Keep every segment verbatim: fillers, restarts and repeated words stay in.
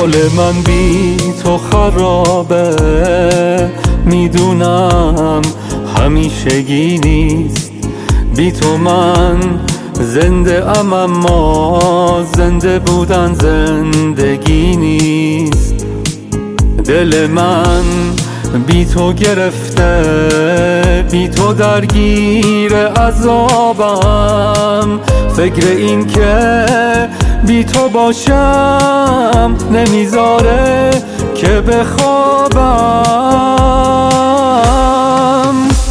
حال من بی تو خرابه، میدونم همیشگی نیست. بی تو من زنده ام اما زنده بودن زندگی نیست. دل من بی تو گرفته، بی تو درگیر عذابم. فکر این که بی تو باشم نمیذاره که بخوابم.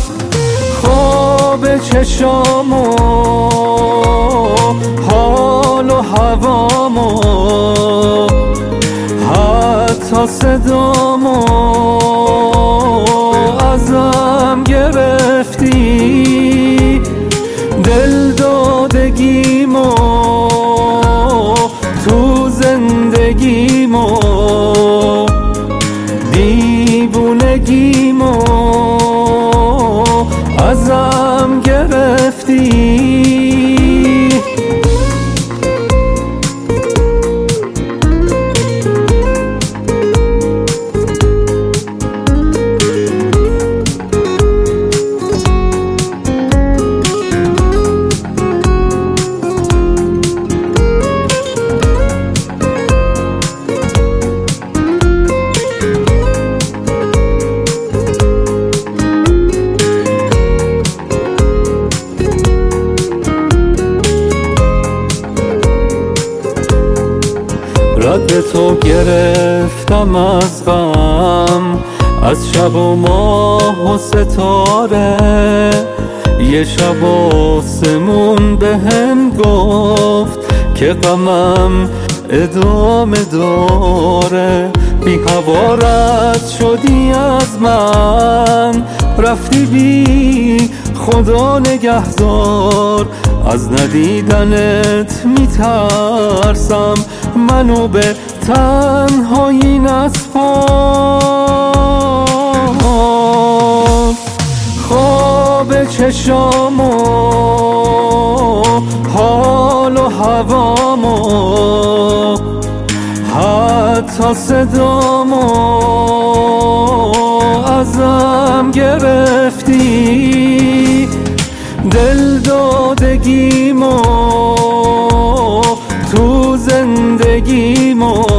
خواب چشامو، حال و هوامو، حتی صدامو ازم گرفتی. دل دادگیمو تو زندگیمو، دیوونگیمو ازم گرفتی. رد تو گرفتم از غم، از شب و ماه و ستاره. یه شب آسمون بهم گفت که غمم ادامه داره. بی هوا رد شدی از من، رفتی بی خدا نگهدار. از ندیدنت میترسم، منو به تنهایی نسپار. خواب چشامو، حال و هوامو، حتی صدامو ازم گرفتی. دل دادگیمو تو زندگیمو،